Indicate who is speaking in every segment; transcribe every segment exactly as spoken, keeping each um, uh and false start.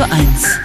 Speaker 1: eins.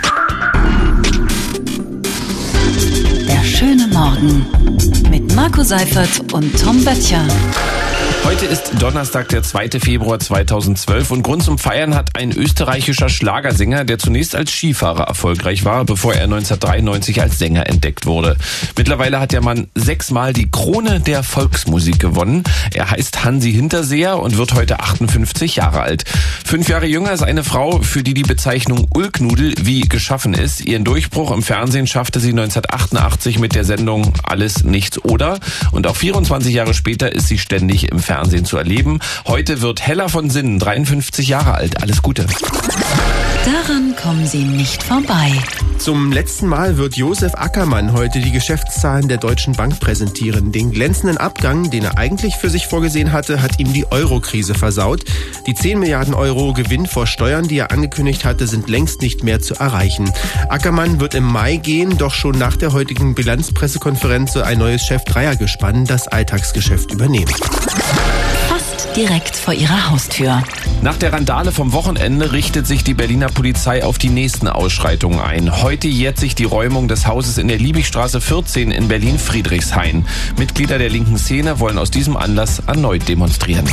Speaker 1: Der schöne Morgen mit Marco Seifert und Tom Böttcher.
Speaker 2: Heute ist Donnerstag, der zweite Februar zweitausendzwölf und Grund zum Feiern hat ein österreichischer Schlagersänger, der zunächst als Skifahrer erfolgreich war, bevor er neunzehnhundertdreiundneunzig als Sänger entdeckt wurde. Mittlerweile hat der Mann sechsmal die Krone der Volksmusik gewonnen. Er heißt Hansi Hinterseher und wird heute achtundfünfzig Jahre alt. Fünf Jahre jünger ist eine Frau, für die die Bezeichnung Ulknudel wie geschaffen ist. Ihren Durchbruch im Fernsehen schaffte sie neunzehnhundertachtundachtzig mit der Sendung Alles, Nichts, Oder. Und auch vierundzwanzig Jahre später ist sie ständig im Fernsehen. Fernsehen zu erleben. Heute wird Hella von Sinnen dreiundfünfzig Jahre alt. Alles Gute.
Speaker 1: Daran kommen Sie nicht vorbei.
Speaker 3: Zum letzten Mal wird Josef Ackermann heute die Geschäftszahlen der Deutschen Bank präsentieren. Den glänzenden Abgang, den er eigentlich für sich vorgesehen hatte, hat ihm die Euro-Krise versaut. Die zehn Milliarden Euro Gewinn vor Steuern, die er angekündigt hatte, sind längst nicht mehr zu erreichen. Ackermann wird im Mai gehen, doch schon nach der heutigen Bilanzpressekonferenz soll ein neues Chef-Dreiergespann das Alltagsgeschäft übernehmen.
Speaker 1: Fast direkt vor Ihrer Haustür.
Speaker 2: Nach der Randale vom Wochenende richtet sich die Berliner Polizei auf die nächsten Ausschreitungen ein. Heute jährt sich die Räumung des Hauses in der Liebigstraße vierzehn in Berlin-Friedrichshain. Mitglieder der linken Szene wollen aus diesem Anlass erneut demonstrieren.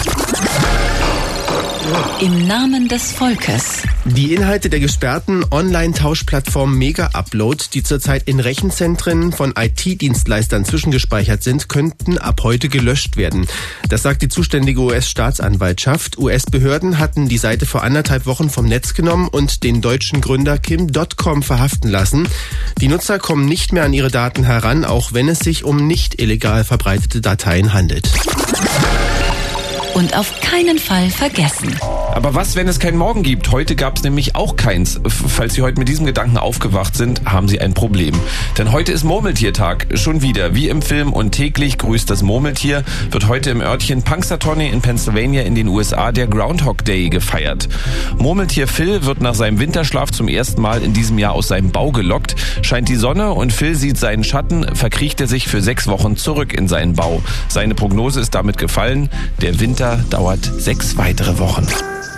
Speaker 1: Im Namen des Volkes.
Speaker 3: Die Inhalte der gesperrten Online-Tauschplattform Mega Upload, die zurzeit in Rechenzentren von I T-Dienstleistern zwischengespeichert sind, könnten ab heute gelöscht werden. Das sagt die zuständige U S-Staatsanwaltschaft. U S-Behörden hatten die Seite vor anderthalb Wochen vom Netz genommen und den deutschen Gründer Kim Dotcom verhaften lassen. Die Nutzer kommen nicht mehr an ihre Daten heran, auch wenn es sich um nicht illegal verbreitete Dateien handelt.
Speaker 1: Und auf keinen Fall vergessen.
Speaker 2: Aber was, wenn es keinen Morgen gibt? Heute gab es nämlich auch keins. Falls Sie heute mit diesem Gedanken aufgewacht sind, haben Sie ein Problem. Denn heute ist Murmeltiertag. Schon wieder, wie im Film Und täglich grüßt das Murmeltier, wird heute im Örtchen Punxsutawney in Pennsylvania in den U S A der Groundhog Day gefeiert. Murmeltier Phil wird nach seinem Winterschlaf zum ersten Mal in diesem Jahr aus seinem Bau gelockt. Scheint die Sonne und Phil sieht seinen Schatten, verkriecht er sich für sechs Wochen zurück in seinen Bau. Seine Prognose ist damit gefallen. Der Winter dauert sechs weitere Wochen.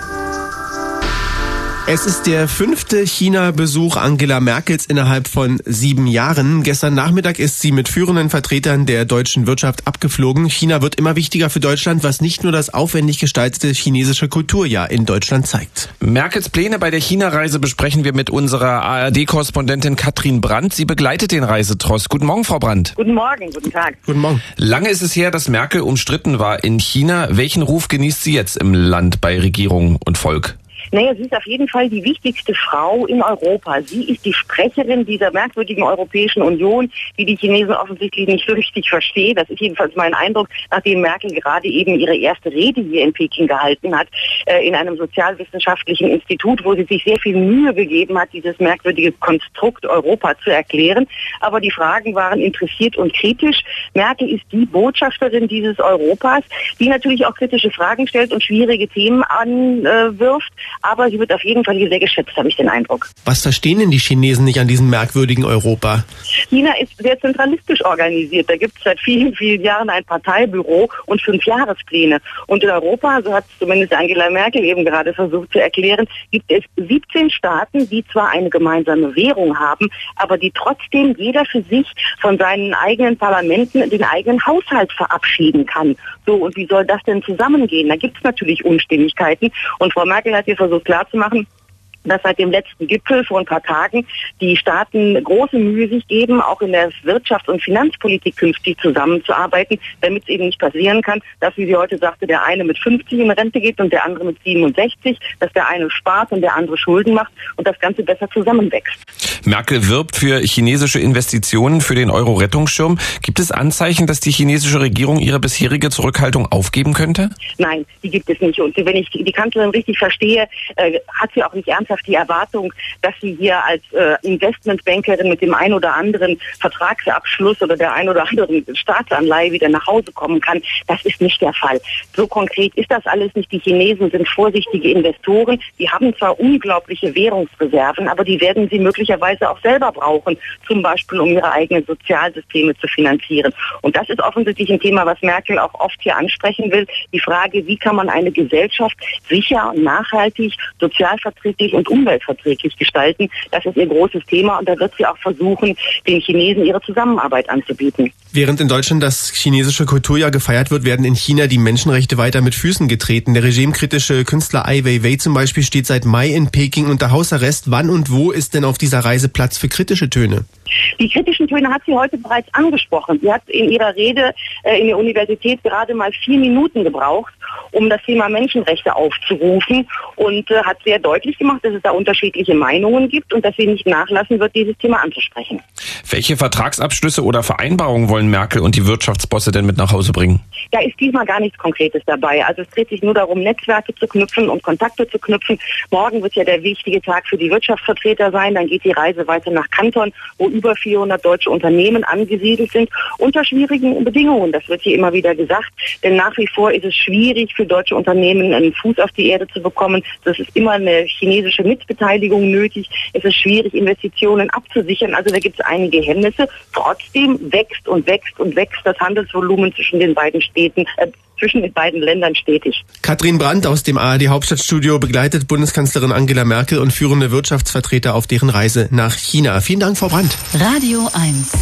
Speaker 3: Es ist der fünfte China-Besuch Angela Merkels innerhalb von sieben Jahren. Gestern Nachmittag ist sie mit führenden Vertretern der deutschen Wirtschaft abgeflogen. China wird immer wichtiger für Deutschland, was nicht nur das aufwendig gestaltete chinesische Kulturjahr in Deutschland zeigt.
Speaker 2: Merkels Pläne bei der China-Reise besprechen wir mit unserer A R D-Korrespondentin Katrin Brandt. Sie begleitet den Reisetross. Guten Morgen, Frau Brandt.
Speaker 4: Guten Morgen, guten Tag.
Speaker 3: Guten Morgen.
Speaker 2: Lange ist es her, dass Merkel umstritten war in China. Welchen Ruf genießt sie jetzt im Land bei Regierung und Volk?
Speaker 4: Naja, sie ist auf jeden Fall die wichtigste Frau in Europa. Sie ist die Sprecherin dieser merkwürdigen Europäischen Union, die die Chinesen offensichtlich nicht so richtig verstehen. Das ist jedenfalls mein Eindruck, nachdem Merkel gerade eben ihre erste Rede hier in Peking gehalten hat, äh, in einem sozialwissenschaftlichen Institut, wo sie sich sehr viel Mühe gegeben hat, dieses merkwürdige Konstrukt Europa zu erklären. Aber die Fragen waren interessiert und kritisch. Merkel ist die Botschafterin dieses Europas, die natürlich auch kritische Fragen stellt und schwierige Themen anwirft. Aber sie wird auf jeden Fall hier sehr geschätzt, habe ich den Eindruck.
Speaker 3: Was verstehen denn die Chinesen nicht an diesem merkwürdigen Europa?
Speaker 4: China ist sehr zentralistisch organisiert. Da gibt es seit vielen, vielen Jahren ein Parteibüro und fünf Jahrespläne. Und in Europa, so hat es zumindest Angela Merkel eben gerade versucht zu erklären, gibt es siebzehn Staaten, die zwar eine gemeinsame Währung haben, aber die trotzdem jeder für sich von seinen eigenen Parlamenten den eigenen Haushalt verabschieden kann. So, und wie soll das denn zusammengehen? Da gibt es natürlich Unstimmigkeiten. Und Frau Merkel hat hier versucht klarzumachen, dass seit dem letzten Gipfel vor ein paar Tagen die Staaten große Mühe sich geben, auch in der Wirtschafts- und Finanzpolitik künftig zusammenzuarbeiten, damit es eben nicht passieren kann, dass, wie sie heute sagte, der eine mit fünfzig in Rente geht und der andere mit siebenundsechzig, dass der eine spart und der andere Schulden macht und das Ganze besser zusammenwächst.
Speaker 2: Merkel wirbt für chinesische Investitionen für den Euro-Rettungsschirm. Gibt es Anzeichen, dass die chinesische Regierung ihre bisherige Zurückhaltung aufgeben könnte?
Speaker 4: Nein, die gibt es nicht. Und wenn ich die Kanzlerin richtig verstehe, äh, hat sie auch nicht ernsthaft die Erwartung, dass sie hier als äh, Investmentbankerin mit dem ein oder anderen Vertragsabschluss oder der ein oder anderen Staatsanleihe wieder nach Hause kommen kann. Das ist nicht der Fall. So konkret ist das alles nicht. Die Chinesen sind vorsichtige Investoren. Die haben zwar unglaubliche Währungsreserven, aber die werden sie möglicherweise auch selber brauchen, zum Beispiel um ihre eigenen Sozialsysteme zu finanzieren. Und das ist offensichtlich ein Thema, was Merkel auch oft hier ansprechen will. Die Frage, wie kann man eine Gesellschaft sicher und nachhaltig, sozialverträglich und umweltverträglich gestalten. Das ist ihr großes Thema und da wird sie auch versuchen, den Chinesen ihre Zusammenarbeit anzubieten.
Speaker 3: Während in Deutschland das chinesische Kulturjahr gefeiert wird, werden in China die Menschenrechte weiter mit Füßen getreten. Der regimekritische Künstler Ai Weiwei zum Beispiel steht seit Mai in Peking unter Hausarrest. Wann und wo ist denn auf dieser Reise Platz für kritische Töne?
Speaker 4: Die kritischen Töne hat sie heute bereits angesprochen. Sie hat in ihrer Rede äh, in der Universität gerade mal vier Minuten gebraucht, um das Thema Menschenrechte aufzurufen und äh, hat sehr deutlich gemacht, dass es da unterschiedliche Meinungen gibt und dass sie nicht nachlassen wird, dieses Thema anzusprechen.
Speaker 2: Welche Vertragsabschlüsse oder Vereinbarungen wollen Merkel und die Wirtschaftsbosse denn mit nach Hause bringen?
Speaker 4: Da ist diesmal gar nichts Konkretes dabei. Also es dreht sich nur darum, Netzwerke zu knüpfen und Kontakte zu knüpfen. Morgen wird ja der wichtige Tag für die Wirtschaftsvertreter sein. Dann geht die Reise weiter nach Kanton, wo über vierhundert deutsche Unternehmen angesiedelt sind, unter schwierigen Bedingungen. Das wird hier immer wieder gesagt. Denn nach wie vor ist es schwierig für deutsche Unternehmen, einen Fuß auf die Erde zu bekommen. Das ist immer eine chinesische Mitbeteiligung nötig. Es ist schwierig, Investitionen abzusichern. Also da gibt es einige Hemmnisse. Trotzdem wächst und wächst und wächst das Handelsvolumen zwischen den beiden Städten, äh, zwischen den beiden Ländern stetig.
Speaker 3: Katrin Brandt aus dem A R D Hauptstadtstudio begleitet Bundeskanzlerin Angela Merkel und führende Wirtschaftsvertreter auf deren Reise nach China. Vielen Dank, Frau Brandt.
Speaker 1: Radio eins.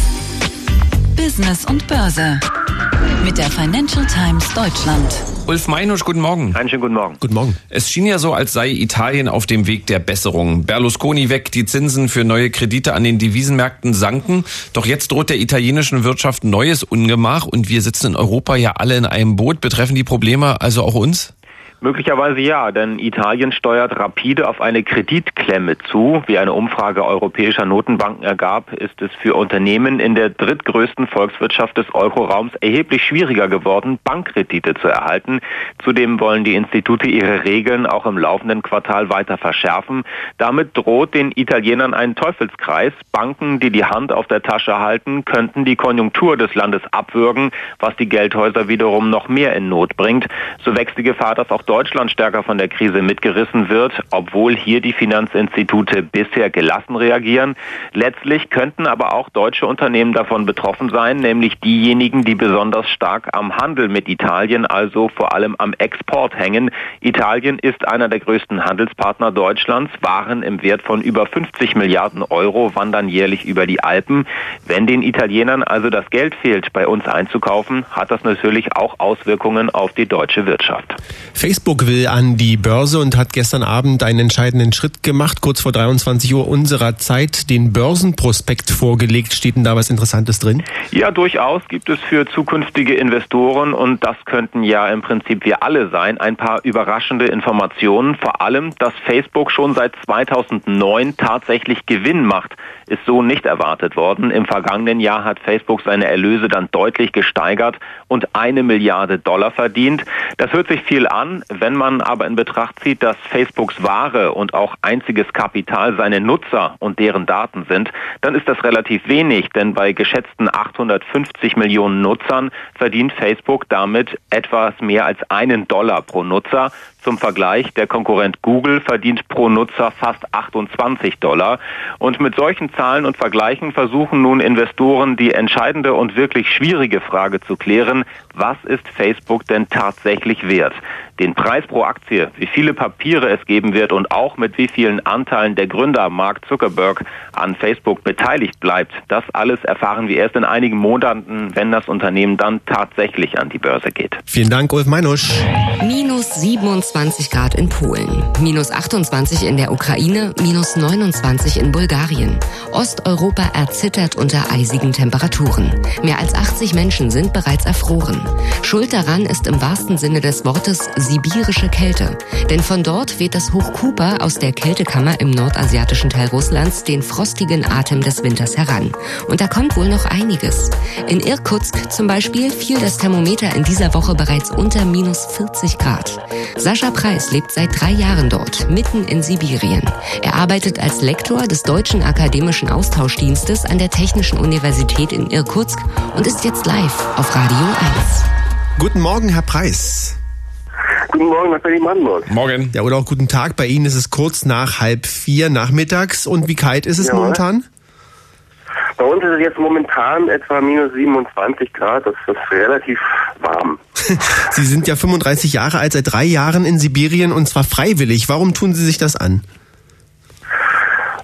Speaker 1: Business und Börse. Mit der Financial Times Deutschland.
Speaker 2: Ulf Meinusch, guten Morgen.
Speaker 5: Einen schönen guten Morgen.
Speaker 3: Guten Morgen.
Speaker 2: Es schien ja so, als sei Italien auf dem Weg der Besserung. Berlusconi weg, die Zinsen für neue Kredite an den Devisenmärkten sanken. Doch jetzt droht der italienischen Wirtschaft neues Ungemach und wir sitzen in Europa ja alle in einem Boot. Betreffen die Probleme also auch uns?
Speaker 5: Möglicherweise ja, denn Italien steuert rapide auf eine Kreditklemme zu. Wie eine Umfrage europäischer Notenbanken ergab, ist es für Unternehmen in der drittgrößten Volkswirtschaft des Euroraums erheblich schwieriger geworden, Bankkredite zu erhalten. Zudem wollen die Institute ihre Regeln auch im laufenden Quartal weiter verschärfen. Damit droht den Italienern ein Teufelskreis. Banken, die die Hand auf der Tasche halten, könnten die Konjunktur des Landes abwürgen, was die Geldhäuser wiederum noch mehr in Not bringt. So wächst die Gefahr, dass auch Deutschland stärker von der Krise mitgerissen wird, obwohl hier die Finanzinstitute bisher gelassen reagieren. Letztlich könnten aber auch deutsche Unternehmen davon betroffen sein, nämlich diejenigen, die besonders stark am Handel mit Italien, also vor allem am Export hängen. Italien ist einer der größten Handelspartner Deutschlands. Waren im Wert von über fünfzig Milliarden Euro wandern jährlich über die Alpen. Wenn den Italienern also das Geld fehlt, bei uns einzukaufen, hat das natürlich auch Auswirkungen auf die deutsche Wirtschaft.
Speaker 3: Facebook will an die Börse und hat gestern Abend einen entscheidenden Schritt gemacht. Kurz vor dreiundzwanzig Uhr unserer Zeit den Börsenprospekt vorgelegt. Steht denn da was Interessantes drin?
Speaker 5: Ja, durchaus gibt es für zukünftige Investoren, und das könnten ja im Prinzip wir alle sein, ein paar überraschende Informationen. Vor allem, dass Facebook schon seit zweitausendneun tatsächlich Gewinn macht, ist so nicht erwartet worden. Im vergangenen Jahr hat Facebook seine Erlöse dann deutlich gesteigert und eine Milliarde Dollar verdient. Das hört sich viel an. Wenn man aber in Betracht zieht, dass Facebooks wahre und auch einziges Kapital seine Nutzer und deren Daten sind, dann ist das relativ wenig, denn bei geschätzten achthundertfünfzig Millionen Nutzern verdient Facebook damit etwas mehr als einen Dollar pro Nutzer. Zum Vergleich, der Konkurrent Google verdient pro Nutzer fast achtundzwanzig Dollar. Und mit solchen Zahlen und Vergleichen versuchen nun Investoren die entscheidende und wirklich schwierige Frage zu klären: Was ist Facebook denn tatsächlich wert? Den Preis pro Aktie, wie viele Papiere es geben wird und auch mit wie vielen Anteilen der Gründer Mark Zuckerberg an Facebook beteiligt bleibt, das alles erfahren wir erst in einigen Monaten, wenn das Unternehmen dann tatsächlich an die Börse geht.
Speaker 3: Vielen Dank, Ulf Meinusch.
Speaker 6: Minus siebenundzwanzig Grad in Polen, minus achtundzwanzig in der Ukraine, minus neunundzwanzig in Bulgarien. Osteuropa erzittert unter eisigen Temperaturen. Mehr als achtzig Menschen sind bereits erfroren. Schuld daran ist im wahrsten Sinne des Wortes sibirische Kälte. Denn von dort weht das Hoch Kupa aus der Kältekammer im nordasiatischen Teil Russlands den frostigen Atem des Winters heran. Und da kommt wohl noch einiges. In Irkutsk zum Beispiel fiel das Thermometer in dieser Woche bereits unter minus vierzig Grad. Sascha Preis lebt seit drei Jahren dort, mitten in Sibirien. Er arbeitet als Lektor des Deutschen Akademischen Austauschdienstes an der Technischen Universität in Irkutsk und ist jetzt live auf Radio eins.
Speaker 3: Guten Morgen, Herr Preis.
Speaker 7: Guten Morgen nach Berlin-Brandenburg.
Speaker 2: Morgen.
Speaker 3: Ja, oder auch guten Tag. Bei Ihnen ist es kurz nach halb vier nachmittags. Und wie kalt ist es
Speaker 7: Ja.
Speaker 3: momentan?
Speaker 7: Bei uns ist es jetzt momentan etwa minus siebenundzwanzig Grad. Das ist relativ warm.
Speaker 3: Sie sind ja fünfunddreißig Jahre alt, seit drei Jahren in Sibirien und zwar freiwillig. Warum tun Sie sich das an?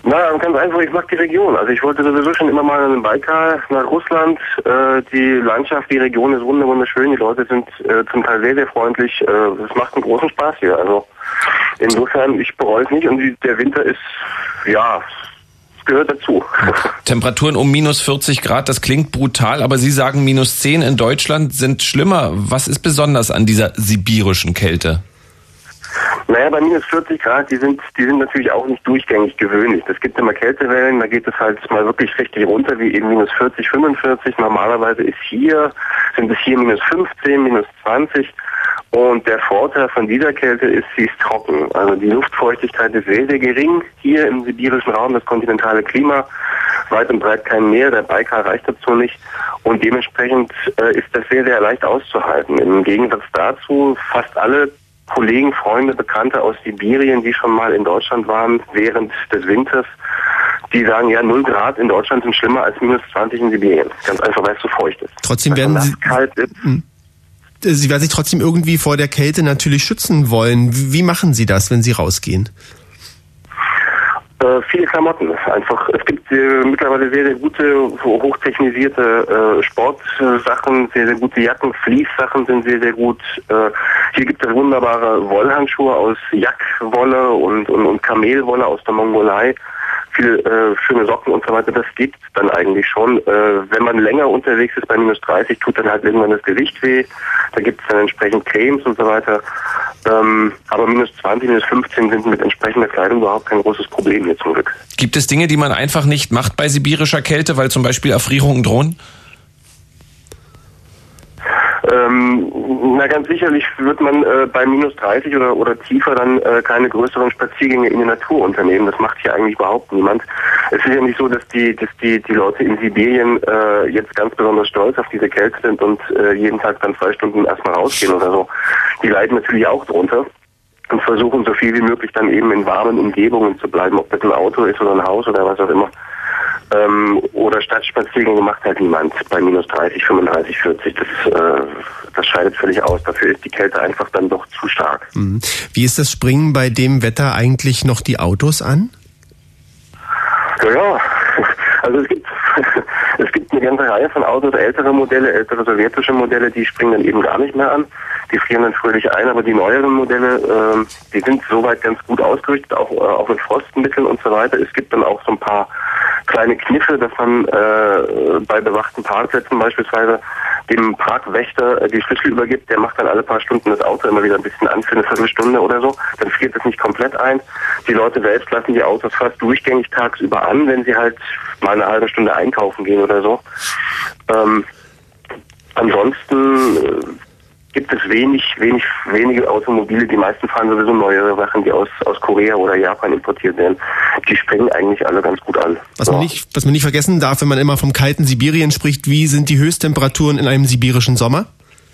Speaker 7: Na, ganz einfach, ich mag die Region. Also ich wollte sowieso schon immer mal in den Baikal, nach Russland. Äh, die Landschaft, die Region ist wunderschön. Die Leute sind äh, zum Teil sehr, sehr freundlich. Äh, es macht einen großen Spaß hier. Also insofern, ich bereue es nicht. Und die, der Winter ist, ja, es gehört dazu.
Speaker 2: Temperaturen um minus vierzig Grad, das klingt brutal, aber Sie sagen minus zehn in Deutschland sind schlimmer. Was ist besonders an dieser sibirischen Kälte?
Speaker 7: Naja, bei minus vierzig Grad, die sind, die sind natürlich auch nicht durchgängig gewöhnlich. Es gibt immer Kältewellen, da geht es halt mal wirklich richtig runter, wie eben minus vierzig, fünfundvierzig. Normalerweise ist hier, sind es hier minus fünfzehn, minus zwanzig. Und der Vorteil von dieser Kälte ist, sie ist trocken. Also die Luftfeuchtigkeit ist sehr, sehr gering hier im sibirischen Raum, das kontinentale Klima. Weit und breit kein Meer, der Baikal reicht dazu nicht. Und dementsprechend äh, ist das sehr, sehr leicht auszuhalten. Im Gegensatz dazu, fast alle Kollegen, Freunde, Bekannte aus Sibirien, die schon mal in Deutschland waren während des Winters, die sagen, ja, null Grad in Deutschland sind schlimmer als minus zwanzig in Sibirien. Ganz einfach, weil es so feucht ist.
Speaker 3: Trotzdem werden Sie,
Speaker 7: kalt ist.
Speaker 3: Sie werden sich trotzdem irgendwie vor der Kälte natürlich schützen wollen. Wie machen Sie das, wenn Sie rausgehen?
Speaker 7: Äh, viele Klamotten. Einfach, es gibt äh, mittlerweile sehr, sehr gute, hochtechnisierte äh, Sportsachen, sehr, sehr gute Jacken, Fließsachen sind sehr, sehr gut. Äh, hier gibt es wunderbare Wollhandschuhe aus Jackwolle und, und, und Kamelwolle aus der Mongolei. Viele äh, schöne Socken und so weiter, das gibt es dann eigentlich schon. Äh, wenn man länger unterwegs ist bei minus dreißig, tut dann halt irgendwann das Gesicht weh. Da gibt es dann entsprechend Cremes und so weiter. Ähm, aber minus zwanzig, minus fünfzehn sind mit entsprechender Kleidung überhaupt kein großes Problem hier zum Glück.
Speaker 2: Gibt es Dinge, die man einfach nicht macht bei sibirischer Kälte, weil zum Beispiel Erfrierungen drohen?
Speaker 7: Ähm, na ganz sicherlich wird man äh, bei minus dreißig oder, oder tiefer dann äh, keine größeren Spaziergänge in die Natur unternehmen. Das macht hier eigentlich überhaupt niemand. Es ist ja nicht so, dass die, dass die, die Leute in Sibirien äh, jetzt ganz besonders stolz auf diese Kälte sind und äh, jeden Tag dann zwei Stunden erstmal rausgehen oder so. Die leiden natürlich auch drunter und versuchen so viel wie möglich dann eben in warmen Umgebungen zu bleiben, ob das ein Auto ist oder ein Haus oder was auch immer. Ähm, oder Stadtspaziergänge macht halt niemand bei minus dreißig, fünfunddreißig, vierzig. Das, äh, das scheidet völlig aus. Dafür ist die Kälte einfach dann doch zu stark.
Speaker 3: Mhm. Wie ist das Springen bei dem Wetter eigentlich noch die Autos an?
Speaker 7: Ja, ja. Also es gibt es gibt eine ganze Reihe von Autos, ältere Modelle, ältere sowjetische Modelle, die springen dann eben gar nicht mehr an. Die frieren dann fröhlich ein, aber die neueren Modelle, äh, die sind soweit ganz gut ausgerüstet, auch, äh, auch mit Frostmitteln und so weiter. Es gibt dann auch so ein paar kleine Kniffe, dass man äh, bei bewachten Parkplätzen beispielsweise dem Parkwächter äh, die Schlüssel übergibt. Der macht dann alle paar Stunden das Auto immer wieder ein bisschen an für eine Viertelstunde oder so. Dann friert es nicht komplett ein. Die Leute selbst lassen die Autos fast durchgängig tagsüber an, wenn sie halt mal eine halbe Stunde einkaufen gehen oder so. Ähm, ansonsten äh, gibt es wenig, wenig, wenige Automobile. Die meisten fahren sowieso neuere Sachen, die aus, aus Korea oder Japan importiert werden. Die springen eigentlich alle ganz gut an.
Speaker 3: Was man nicht, was man nicht vergessen darf, wenn man immer vom kalten Sibirien spricht, wie sind die Höchsttemperaturen in einem sibirischen Sommer?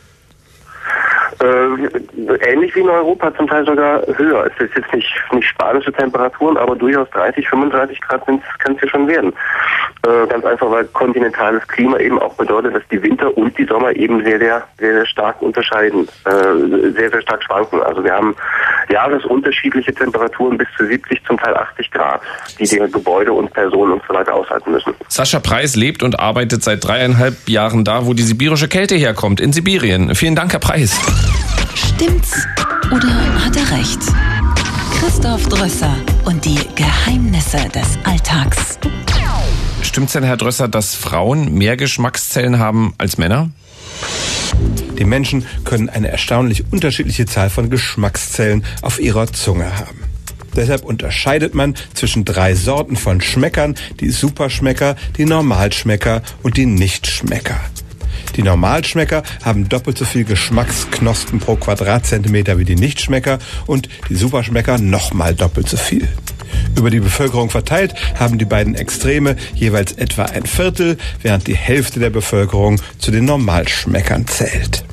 Speaker 7: Äh, ähnlich wie in Europa, zum Teil sogar höher. Es ist jetzt nicht, nicht spanische Temperaturen, aber durchaus dreißig, fünfunddreißig Grad kann es ja schon werden. Äh, ganz einfach, weil kontinentales Klima eben auch bedeutet, dass die Winter und die Sommer eben sehr, sehr, sehr, sehr stark unterscheiden, äh, sehr, sehr stark schwanken. Also wir haben jahresunterschiedliche Temperaturen bis zu siebzig, zum Teil achtzig Grad, die die Gebäude und Personen und so weiter aushalten müssen.
Speaker 2: Sascha Preis lebt und arbeitet seit dreieinhalb Jahren da, wo die sibirische Kälte herkommt, in Sibirien. Vielen Dank, Herr Preis.
Speaker 1: Stimmt's oder hat er recht? Christoph Drösser und die Geheimnisse des Alltags.
Speaker 2: Stimmt's denn, Herr Drösser, dass Frauen mehr Geschmackszellen haben als Männer?
Speaker 8: Die Menschen können eine erstaunlich unterschiedliche Zahl von Geschmackszellen auf ihrer Zunge haben. Deshalb unterscheidet man zwischen drei Sorten von Schmeckern, die Superschmecker, die Normalschmecker und die Nichtschmecker. Die Normalschmecker haben doppelt so viel Geschmacksknospen pro Quadratzentimeter wie die Nichtschmecker und die Superschmecker nochmal doppelt so viel. Über die Bevölkerung verteilt haben die beiden Extreme jeweils etwa ein Viertel, während die Hälfte der Bevölkerung zu den Normalschmeckern zählt.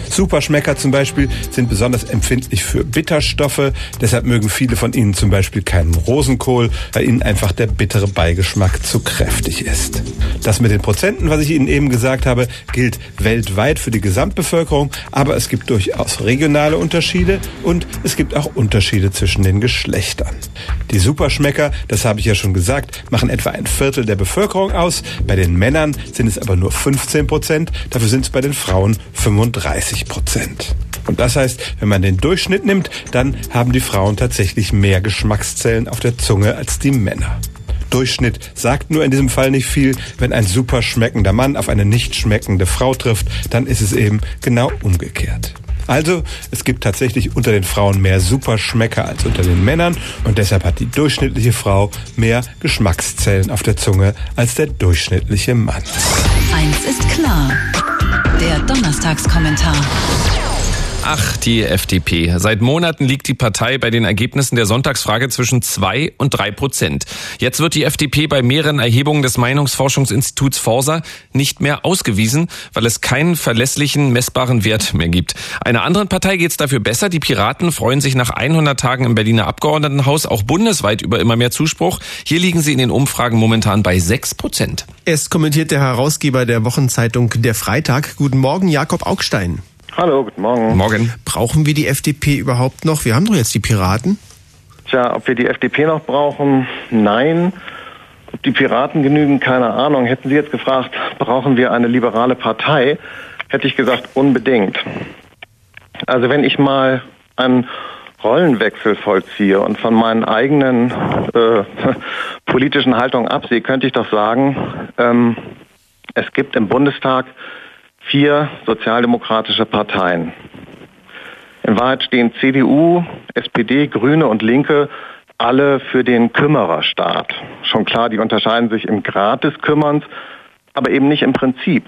Speaker 8: Superschmecker zum Beispiel sind besonders empfindlich für Bitterstoffe. Deshalb mögen viele von ihnen zum Beispiel keinen Rosenkohl, weil ihnen einfach der bittere Beigeschmack zu kräftig ist. Das mit den Prozenten, was ich Ihnen eben gesagt habe, gilt weltweit für die Gesamtbevölkerung, aber es gibt durchaus regionale Unterschiede und es gibt auch Unterschiede zwischen den Geschlechtern. Die Superschmecker, das habe ich ja schon gesagt, machen etwa ein Viertel der Bevölkerung aus. Bei den Männern sind es aber nur fünfzehn Prozent, dafür sind es bei den Frauen fünfunddreißig Prozent. Und das heißt, wenn man den Durchschnitt nimmt, dann haben die Frauen tatsächlich mehr Geschmackszellen auf der Zunge als die Männer. Durchschnitt sagt nur in diesem Fall nicht viel. Wenn ein super schmeckender Mann auf eine nicht schmeckende Frau trifft, dann ist es eben genau umgekehrt. Also, es gibt tatsächlich unter den Frauen mehr Superschmecker als unter den Männern und deshalb hat die durchschnittliche Frau mehr Geschmackszellen auf der Zunge als der durchschnittliche Mann.
Speaker 1: Eins ist klar, der Donnerstagskommentar.
Speaker 2: Ach, die F D P. Seit Monaten liegt die Partei bei den Ergebnissen der Sonntagsfrage zwischen zwei und drei Prozent. Jetzt wird die F D P bei mehreren Erhebungen des Meinungsforschungsinstituts Forsa nicht mehr ausgewiesen, weil es keinen verlässlichen, messbaren Wert mehr gibt. Einer anderen Partei geht es dafür besser. Die Piraten freuen sich nach hundert Tagen im Berliner Abgeordnetenhaus auch bundesweit über immer mehr Zuspruch. Hier liegen sie in den Umfragen momentan bei sechs Prozent.
Speaker 3: Es kommentiert der Herausgeber der Wochenzeitung Der Freitag. Guten Morgen, Jakob Augstein.
Speaker 9: Hallo, guten Morgen.
Speaker 2: Morgen.
Speaker 3: Brauchen wir die F D P überhaupt noch? Wir haben doch jetzt die Piraten.
Speaker 9: Tja, ob wir die F D P noch brauchen? Nein. Ob die Piraten genügen? Keine Ahnung. Hätten Sie jetzt gefragt, brauchen wir eine liberale Partei? Hätte ich gesagt, unbedingt. Also wenn ich mal einen Rollenwechsel vollziehe und von meinen eigenen äh, politischen Haltungen absehe, könnte ich doch sagen, ähm, es gibt im Bundestag vier sozialdemokratische Parteien. In Wahrheit stehen C D U, S P D, Grüne und Linke alle für den Kümmererstaat. Schon klar, die unterscheiden sich im Grad des Kümmerns, aber eben nicht im Prinzip.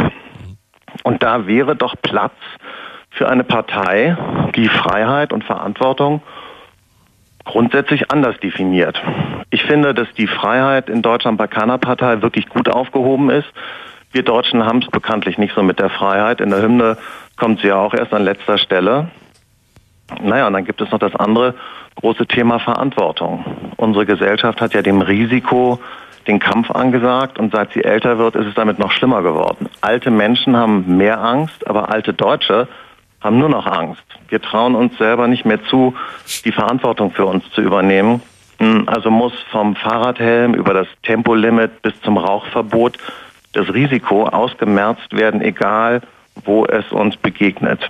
Speaker 9: Und da wäre doch Platz für eine Partei, die Freiheit und Verantwortung grundsätzlich anders definiert. Ich finde, dass die Freiheit in Deutschland bei keiner Partei wirklich gut aufgehoben ist. Wir Deutschen haben es bekanntlich nicht so mit der Freiheit. In der Hymne kommt sie ja auch erst an letzter Stelle. Naja, und dann gibt es noch das andere große Thema Verantwortung. Unsere Gesellschaft hat ja dem Risiko den Kampf angesagt und seit sie älter wird, ist es damit noch schlimmer geworden. Alte Menschen haben mehr Angst, aber alte Deutsche haben nur noch Angst. Wir trauen uns selber nicht mehr zu, die Verantwortung für uns zu übernehmen. Also muss vom Fahrradhelm über das Tempolimit bis zum Rauchverbot das Risiko ausgemerzt werden, egal wo es uns begegnet.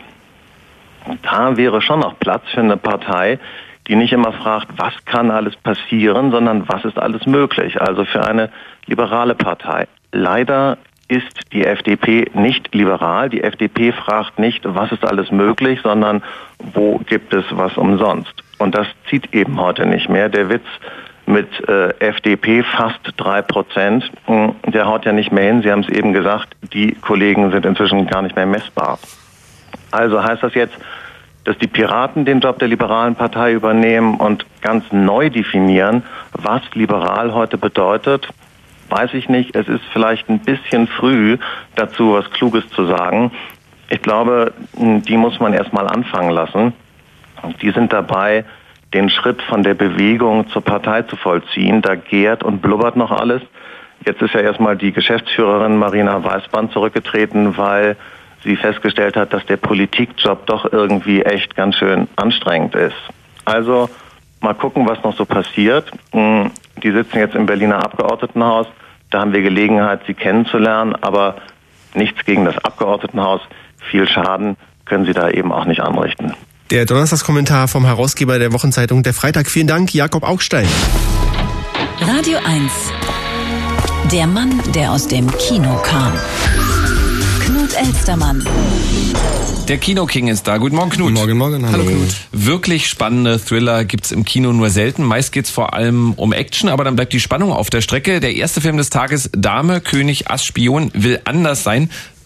Speaker 9: Und da wäre schon noch Platz für eine Partei, die nicht immer fragt, was kann alles passieren, sondern was ist alles möglich. Also für eine liberale Partei. Leider ist die F D P nicht liberal. Die F D P fragt nicht, was ist alles möglich, sondern wo gibt es was umsonst. Und das zieht eben heute nicht mehr. Der Witz mit äh, F D P fast drei Prozent, der haut ja nicht mehr hin. Sie haben es eben gesagt, die Kollegen sind inzwischen gar nicht mehr messbar. Also heißt das jetzt, dass die Piraten den Job der liberalen Partei übernehmen und ganz neu definieren, was liberal heute bedeutet? Weiß ich nicht. Es ist vielleicht ein bisschen früh, dazu was Kluges zu sagen. Ich glaube, die muss man erstmal anfangen lassen. Die sind dabei, den Schritt von der Bewegung zur Partei zu vollziehen. Da gärt und blubbert noch alles. Jetzt ist ja erstmal die Geschäftsführerin Marina Weißband zurückgetreten, weil sie festgestellt hat, dass der Politikjob doch irgendwie echt ganz schön anstrengend ist. Also mal gucken, was noch so passiert. Die sitzen jetzt im Berliner Abgeordnetenhaus. Da haben wir Gelegenheit, sie kennenzulernen, aber nichts gegen das Abgeordnetenhaus. Viel Schaden können sie da eben auch nicht anrichten.
Speaker 3: Der Donnerstagskommentar vom Herausgeber der Wochenzeitung Der Freitag. Vielen Dank, Jakob Augstein.
Speaker 1: Radio eins. Der Mann, der aus dem Kino kam. Knut Elstermann.
Speaker 2: Der Kino-King ist da. Guten Morgen, Knut.
Speaker 3: Morgen, morgen. Hallo, hallo Knut.
Speaker 2: Wirklich spannende Thriller gibt's im Kino nur selten. Meist geht's vor allem um Action, aber dann bleibt die Spannung auf der Strecke. Der erste Film des Tages, Dame, König, Ass, Spion, will anders sein.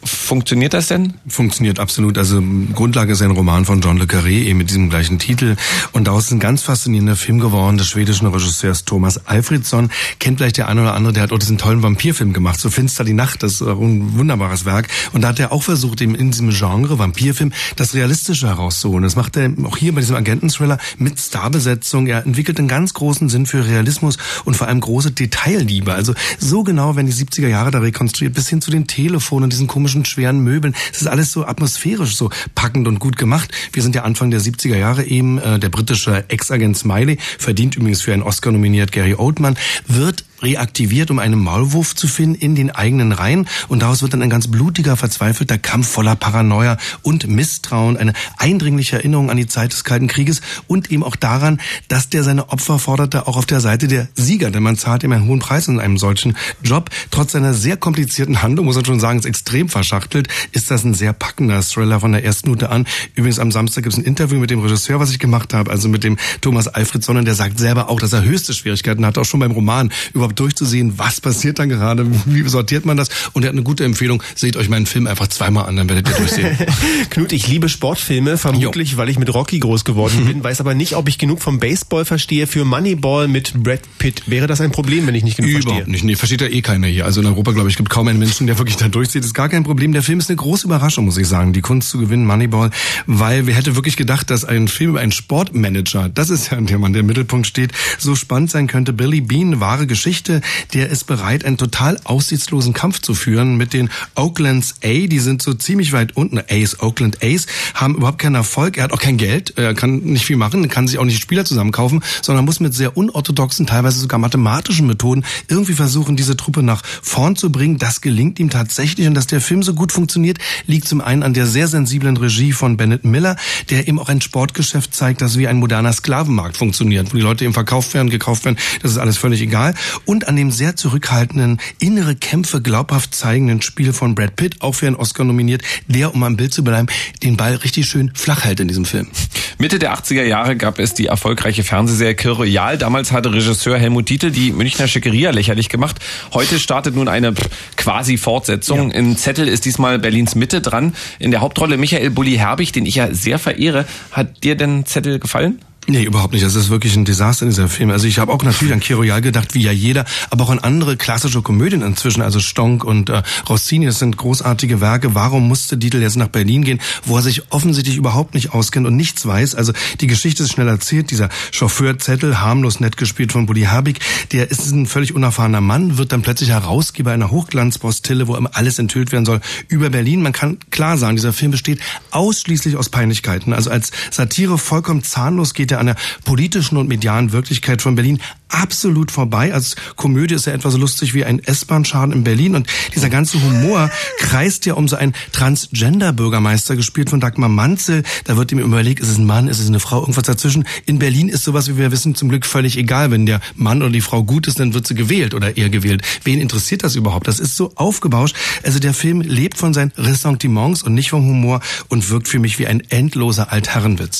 Speaker 2: Funktioniert das denn?
Speaker 10: Funktioniert absolut. Also Grundlage ist ein Roman von John le Carré, eben mit diesem gleichen Titel. Und daraus ist ein ganz faszinierender Film geworden des schwedischen Regisseurs Thomas Alfredson. Kennt vielleicht der eine oder andere, der hat auch diesen tollen Vampirfilm gemacht, so Finster die Nacht, das ist ein wunderbares Werk. Und da hat er auch versucht, eben in diesem Genre Vampirfilm das Realistische herauszuholen. Das macht er auch hier bei diesem Agenten-Thriller mit Starbesetzung. Er entwickelt einen ganz großen Sinn für Realismus und vor allem große Detailliebe. Also so genau werden die siebziger Jahre da rekonstruiert, bis hin zu den Telefonen und diesen komischen schweren Möbeln. Es ist alles so atmosphärisch, so packend und gut gemacht. Wir sind ja Anfang der siebziger Jahre eben. Äh, der britische Ex-Agent Smiley, verdient übrigens für einen Oscar nominiert, Gary Oldman, wird reaktiviert, um einen Maulwurf zu finden in den eigenen Reihen. Und daraus wird dann ein ganz blutiger, verzweifelter Kampf voller Paranoia und Misstrauen, eine eindringliche Erinnerung an die Zeit des Kalten Krieges und eben auch daran, dass der seine Opfer forderte, auch auf der Seite der Sieger. Denn man zahlt ihm einen hohen Preis in einem solchen Job. Trotz seiner sehr komplizierten Handlung, muss man schon sagen, ist extrem verschachtelt, ist das ein sehr packender Thriller von der ersten Minute an. Übrigens am Samstag gibt es ein Interview mit dem Regisseur, was ich gemacht habe, also mit dem Thomas Alfredson, und der sagt selber auch, dass er höchste Schwierigkeiten hatte, auch schon beim Roman, überhaupt durchzusehen, was passiert dann gerade, wie sortiert man das, und er hat eine gute Empfehlung, seht euch meinen Film einfach zweimal an, dann werdet ihr durchsehen.
Speaker 3: Knut, ich liebe Sportfilme, vermutlich, jo. weil ich mit Rocky groß geworden bin, weiß aber nicht, ob ich genug vom Baseball verstehe für Moneyball mit Brad Pitt. Wäre das ein Problem, wenn ich nicht genug
Speaker 10: Überhaupt
Speaker 3: verstehe?
Speaker 10: Nicht, nee, versteht ja eh keiner hier. Also in Europa, glaube ich, gibt kaum einen Menschen, der wirklich da durchzieht. Das ist gar kein Problem. Der Film ist eine große Überraschung, muss ich sagen, die Kunst zu gewinnen, Moneyball, weil wer hätte wirklich gedacht, dass ein Film über einen Sportmanager, das ist ja der Mann, der im Mittelpunkt steht, so spannend sein könnte. Billy Beane, wahre Geschichte, der ist bereit, einen total aussichtslosen Kampf zu führen mit den Oaklands A, die sind so ziemlich weit unten. A's, Oakland A's, haben überhaupt keinen Erfolg. Er hat auch kein Geld, er kann nicht viel machen, kann sich auch nicht Spieler zusammenkaufen, sondern muss mit sehr unorthodoxen, teilweise sogar mathematischen Methoden irgendwie versuchen, diese Truppe nach vorn zu bringen. Das gelingt ihm tatsächlich, und dass der Film so gut funktioniert, liegt zum einen an der sehr sensiblen Regie von Bennett Miller, der eben auch ein Sportgeschäft zeigt, das wie ein moderner Sklavenmarkt funktioniert, wo die Leute eben verkauft werden, gekauft werden, das ist alles völlig egal. Und an dem sehr zurückhaltenden, innere Kämpfe glaubhaft zeigenden Spiel von Brad Pitt, auch für einen Oscar nominiert, der, um am Bild zu bleiben, den Ball richtig schön flach hält in diesem Film.
Speaker 2: Mitte der achtziger Jahre gab es die erfolgreiche Fernsehserie Kir Royal. Damals hatte Regisseur Helmut Dietl die Münchner Schickeria lächerlich gemacht. Heute startet nun eine quasi Fortsetzung. Ja. In Zettel ist diesmal Berlins Mitte dran. In der Hauptrolle Michael Bulli Herbig, den ich ja sehr verehre. Hat dir denn Zettel gefallen?
Speaker 10: Nee, überhaupt nicht. Das ist wirklich ein Desaster in dieser Film. Also ich habe auch natürlich an Kir Royal gedacht, wie ja jeder, aber auch an andere klassische Komödien inzwischen, also Stonk und äh, Rossini, das sind großartige Werke. Warum musste Dietl jetzt nach Berlin gehen, wo er sich offensichtlich überhaupt nicht auskennt und nichts weiß? Also die Geschichte ist schnell erzählt. Dieser Chauffeur Zettel, harmlos nett gespielt von Bulli Herbig, der ist ein völlig unerfahrener Mann, wird dann plötzlich Herausgeber einer Hochglanzpostille, wo immer alles enthüllt werden soll über Berlin. Man kann klar sagen, dieser Film besteht ausschließlich aus Peinlichkeiten. Also als Satire vollkommen zahnlos geht an der politischen und medialen Wirklichkeit von Berlin absolut vorbei. Als Komödie ist er etwa so lustig wie ein S-Bahn-Schaden in Berlin, und dieser ganze Humor kreist ja um so einen Transgender-Bürgermeister, gespielt von Dagmar Manzel. Da wird ihm überlegt, ist es ein Mann, ist es eine Frau, irgendwas dazwischen. In Berlin ist sowas, wie wir wissen, zum Glück völlig egal. Wenn der Mann oder die Frau gut ist, dann wird sie gewählt oder eher gewählt. Wen interessiert das überhaupt? Das ist so aufgebauscht. Also der Film lebt von seinen Ressentiments und nicht vom Humor und wirkt für mich wie ein endloser Altherrenwitz.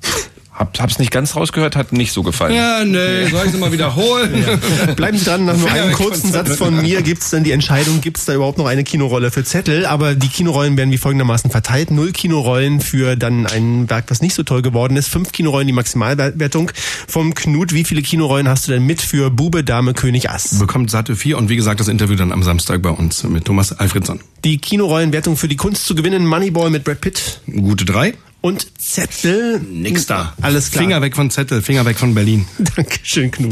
Speaker 2: Hab, hab's nicht ganz rausgehört, hat nicht so gefallen.
Speaker 10: Ja, nee, soll ich es mal wiederholen?
Speaker 3: Ja. Bleiben Sie dran, nach nur einem kurzen Satz von mir gibt's dann die Entscheidung, gibt's da überhaupt noch eine Kinorolle für Zettel, aber die Kinorollen werden wie folgendermaßen verteilt. Null Kinorollen für dann ein Werk, was nicht so toll geworden ist. Fünf Kinorollen die Maximalwertung vom Knut. Wie viele Kinorollen hast du denn mit für Bube, Dame, König, Ass?
Speaker 10: Bekommt satte vier, und wie gesagt, das Interview dann am Samstag bei uns mit Thomas Alfredson.
Speaker 3: Die Kinorollenwertung für die Kunst zu gewinnen, Moneyball mit Brad Pitt.
Speaker 10: Gute drei.
Speaker 3: Und Zettel?
Speaker 10: Nix da.
Speaker 3: Alles klar.
Speaker 10: Finger weg von Zettel, Finger weg von Berlin.
Speaker 3: Dankeschön, Knut.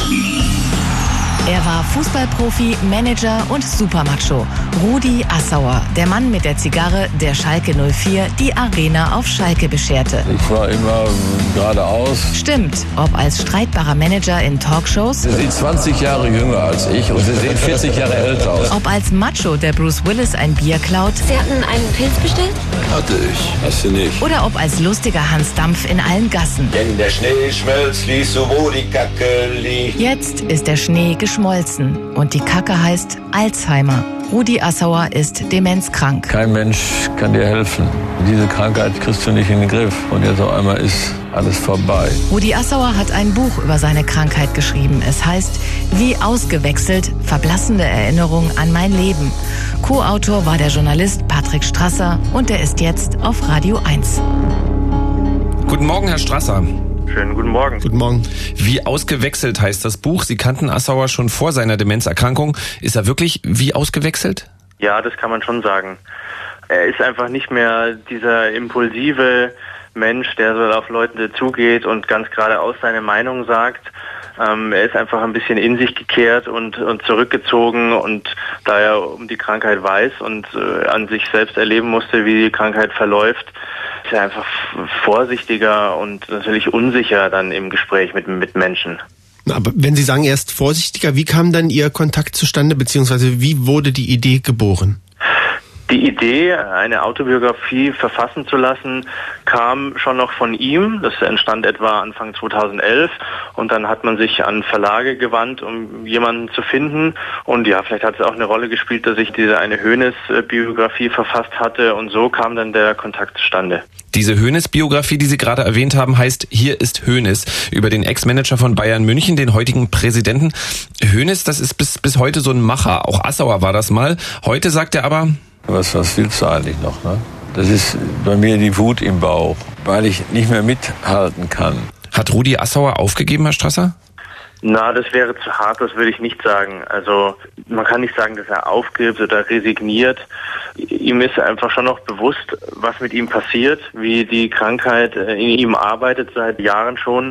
Speaker 1: Er war Fußballprofi, Manager und Supermacho. Rudi Assauer, der Mann mit der Zigarre, der Schalke null vier die Arena auf Schalke bescherte.
Speaker 11: Ich war immer geradeaus.
Speaker 1: Stimmt, ob als streitbarer Manager in Talkshows.
Speaker 11: Sie sind zwanzig Jahre jünger als ich und Sie sehen vierzig Jahre älter aus.
Speaker 1: Ob als Macho, der Bruce Willis ein Bier klaut.
Speaker 12: Sie hatten einen Pilz bestellt?
Speaker 11: Hatte ich, hast du nicht.
Speaker 1: Oder ob als lustiger Hans Dampf in allen Gassen.
Speaker 11: Wenn der Schnee schmelzt, liest du, wo die Kacke liegt.
Speaker 1: Jetzt ist der Schnee geschmolzen. Und die Kacke heißt Alzheimer. Rudi Assauer ist demenzkrank.
Speaker 11: Kein Mensch kann dir helfen. Diese Krankheit kriegst du nicht in den Griff. Und jetzt auf einmal ist alles vorbei.
Speaker 1: Rudi Assauer hat ein Buch über seine Krankheit geschrieben. Es heißt Wie ausgewechselt, verblassende Erinnerungen an mein Leben. Co-Autor war der Journalist Patrick Strasser und er ist jetzt auf Radio eins.
Speaker 2: Guten Morgen, Herr Strasser.
Speaker 12: Schönen guten Morgen.
Speaker 3: Guten Morgen.
Speaker 2: Wie ausgewechselt heißt das Buch. Sie kannten Assauer schon vor seiner Demenzerkrankung. Ist er wirklich wie ausgewechselt?
Speaker 12: Ja, das kann man schon sagen. Er ist einfach nicht mehr dieser impulsive Mensch, der so auf Leute zugeht und ganz geradeaus seine Meinung sagt. Ähm, er ist einfach ein bisschen in sich gekehrt und, und zurückgezogen, und da er um die Krankheit weiß und äh, an sich selbst erleben musste, wie die Krankheit verläuft, ist er einfach vorsichtiger und natürlich unsicher dann im Gespräch mit, mit Menschen.
Speaker 3: Aber wenn Sie sagen, er ist vorsichtiger, wie kam dann Ihr Kontakt zustande, beziehungsweise wie wurde die Idee geboren?
Speaker 12: Die Idee, eine Autobiografie verfassen zu lassen, kam schon noch von ihm. Das entstand etwa Anfang zweitausendelf, und dann hat man sich an Verlage gewandt, um jemanden zu finden. Und ja, vielleicht hat es auch eine Rolle gespielt, dass ich diese eine Hoeneß-Biografie verfasst hatte, und so kam dann der Kontakt zustande.
Speaker 2: Diese Hoeneß-Biografie, die Sie gerade erwähnt haben, heißt Hier ist Hoeneß, über den Ex-Manager von Bayern München, den heutigen Präsidenten. Hoeneß, das ist bis, bis heute so ein Macher. Auch Assauer war das mal. Heute sagt er aber...
Speaker 11: Was, was willst du eigentlich noch, ne? Das ist bei mir die Wut im Bauch, weil ich nicht mehr mithalten kann.
Speaker 2: Hat Rudi Assauer aufgegeben, Herr Strasser?
Speaker 12: Na, das wäre zu hart, das würde ich nicht sagen. Also man kann nicht sagen, dass er aufgibt oder resigniert. Ihm ist einfach schon noch bewusst, was mit ihm passiert, wie die Krankheit in ihm arbeitet, seit Jahren schon.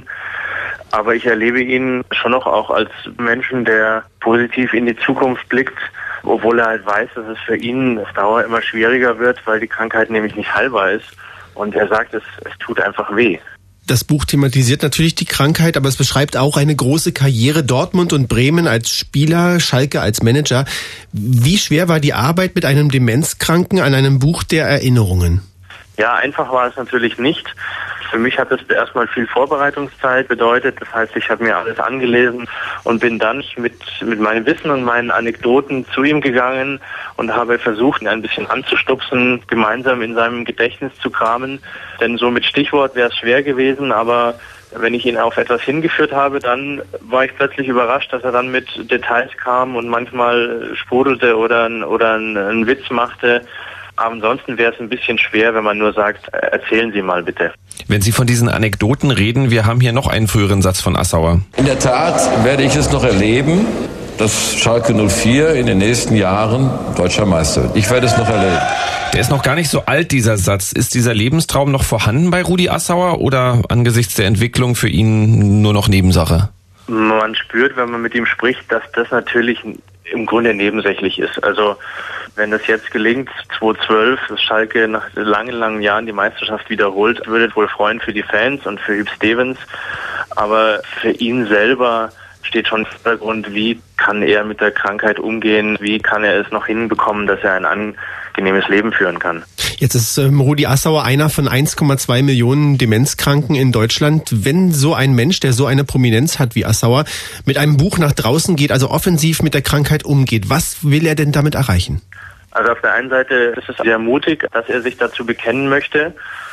Speaker 12: Aber ich erlebe ihn schon noch auch als Menschen, der positiv in die Zukunft blickt, obwohl er halt weiß, dass es für ihn auf Dauer immer schwieriger wird, weil die Krankheit nämlich nicht heilbar ist. Und er sagt, es, es tut einfach weh.
Speaker 3: Das Buch thematisiert natürlich die Krankheit, aber es beschreibt auch eine große Karriere. Dortmund und Bremen als Spieler, Schalke als Manager. Wie schwer war die Arbeit mit einem Demenzkranken an einem Buch der Erinnerungen?
Speaker 12: Ja, einfach war es natürlich nicht. Für mich hat es erstmal viel Vorbereitungszeit bedeutet. Das heißt, ich habe mir alles angelesen und bin dann mit, mit meinem Wissen und meinen Anekdoten zu ihm gegangen und habe versucht, ihn ein bisschen anzustupsen, gemeinsam in seinem Gedächtnis zu kramen. Denn so mit Stichwort wäre es schwer gewesen, aber wenn ich ihn auf etwas hingeführt habe, dann war ich plötzlich überrascht, dass er dann mit Details kam und manchmal sprudelte oder, oder einen, einen Witz machte. Aber ansonsten wäre es ein bisschen schwer, wenn man nur sagt, erzählen Sie mal bitte.
Speaker 2: Wenn Sie von diesen Anekdoten reden, wir haben hier noch einen früheren Satz von Assauer.
Speaker 11: In der Tat werde ich es noch erleben, dass Schalke null vier in den nächsten Jahren deutscher Meister wird. Ich werde es noch erleben.
Speaker 2: Der ist noch gar nicht so alt, dieser Satz. Ist dieser Lebenstraum noch vorhanden bei Rudi Assauer oder angesichts der Entwicklung für ihn nur noch Nebensache?
Speaker 12: Man spürt, wenn man mit ihm spricht, dass das natürlich im Grunde nebensächlich ist. Also wenn das jetzt gelingt, zweitausendzwölf, dass Schalke nach langen, langen Jahren die Meisterschaft wiederholt, würde es wohl freuen für die Fans und für Hüb Stevens. Aber für ihn selber steht schon im Vordergrund, wie kann er mit der Krankheit umgehen, wie kann er es noch hinbekommen, dass er ein angenehmes Leben führen kann.
Speaker 3: Jetzt ist ähm, Rudi Assauer einer von eins Komma zwei Millionen Demenzkranken in Deutschland. Wenn so ein Mensch, der so eine Prominenz hat wie Assauer, mit einem Buch nach draußen geht, also offensiv mit der Krankheit umgeht, was will er denn damit erreichen?
Speaker 12: Also auf der einen Seite ist es sehr mutig, dass er sich dazu bekennen möchte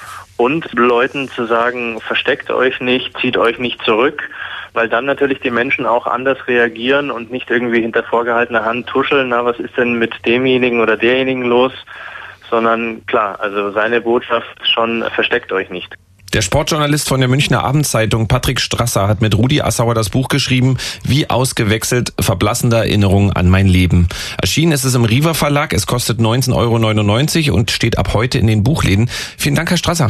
Speaker 12: und Leuten zu sagen, versteckt euch nicht, zieht euch nicht zurück, weil dann natürlich die Menschen auch anders reagieren und nicht irgendwie hinter vorgehaltener Hand tuscheln, na, was ist denn mit demjenigen oder derjenigen los, sondern klar, also seine Botschaft schon, versteckt euch nicht.
Speaker 2: Der Sportjournalist von der Münchner Abendzeitung Patrick Strasser hat mit Rudi Assauer das Buch geschrieben, Wie ausgewechselt, verblassende Erinnerungen an mein Leben. Erschienen ist es im Riva Verlag, es kostet neunzehn Euro neunundneunzig und steht ab heute in den Buchläden. Vielen Dank, Herr Strasser.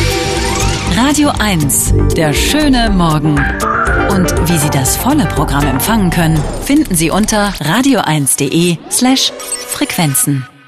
Speaker 13: Radio eins, der schöne Morgen. Und wie Sie das volle Programm empfangen können, finden Sie unter radio eins punkt de slash Frequenzen.